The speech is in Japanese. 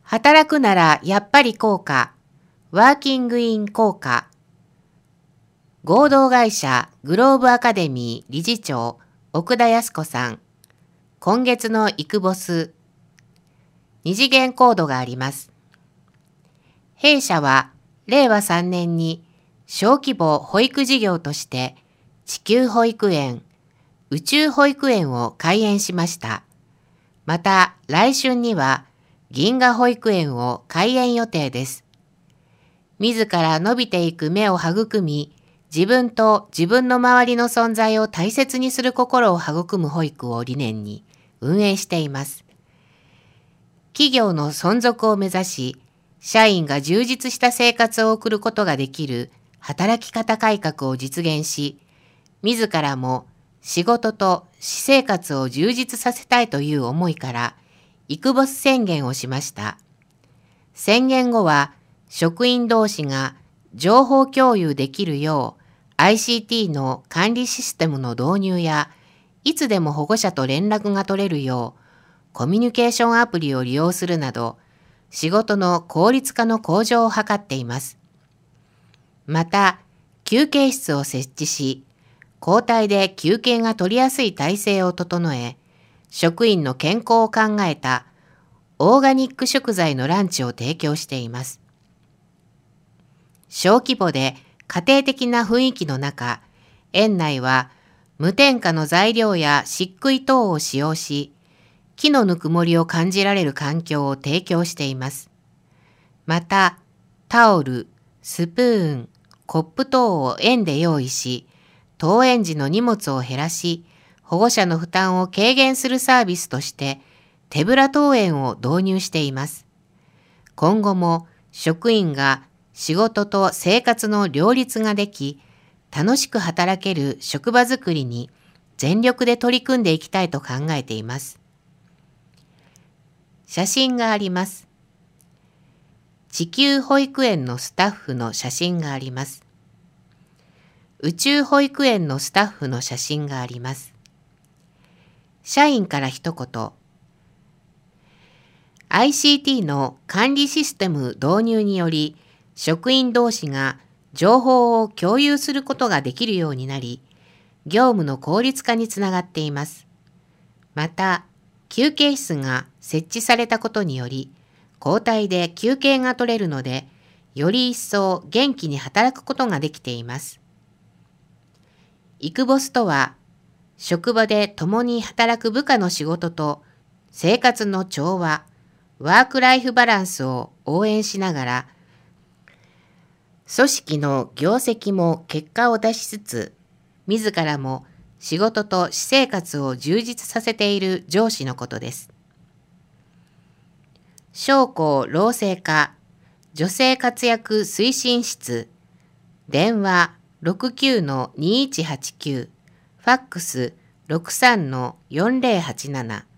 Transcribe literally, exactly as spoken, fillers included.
働くならやっぱり効果、ワーキングイン効果。合同会社グローブアカデミー理事長奥田康子さん。今月のイクボス。二次元コードがあります。弊社はれいわさんねんに小規模保育事業として地球保育園、宇宙保育園を開園しました。また来春には銀河保育園を開園予定です。自ら伸びていく芽を育み、自分と自分の周りの存在を大切にする心を育む保育を理念に運営しています。企業の存続を目指し、社員が充実した生活を送ることができる働き方改革を実現し、自らも仕事と私生活を充実させたいという思いから、イクボス宣言をしました。宣言後は、職員同士が情報共有できるよう、アイシーティー の管理システムの導入や、いつでも保護者と連絡が取れるよう、コミュニケーションアプリを利用するなど、仕事の効率化の向上を図っています。また、休憩室を設置し、交代で休憩が取りやすい体制を整え、職員の健康を考えたオーガニック食材のランチを提供しています。小規模で家庭的な雰囲気の中、園内は無添加の材料や漆喰等を使用し、木のぬくもりを感じられる環境を提供しています。また、タオル、スプーン、コップ等を園で用意し、登園時の荷物を減らし、保護者の負担を軽減するサービスとして、手ぶら登園を導入しています。今後も職員が仕事と生活の両立ができ、楽しく働ける職場づくりに全力で取り組んでいきたいと考えています。写真があります。地球保育園のスタッフの写真があります。宇宙保育園のスタッフの写真があります。社員から一言。アイシーティー の管理システム導入により、職員同士が情報を共有することができるようになり、業務の効率化につながっています。また、休憩室が設置されたことにより、交代で休憩が取れるので、より一層元気に働くことができています。イクボスとは、職場で共に働く部下の仕事と生活の調和、ワークライフバランスを応援しながら、組織の業績も結果を出しつつ、自らも仕事と私生活を充実させている上司のことです。商工労政課女性活躍推進室、電話 ろくきゅうのにいちはちきゅう、ファックス ろくさんのよんぜろはちなな。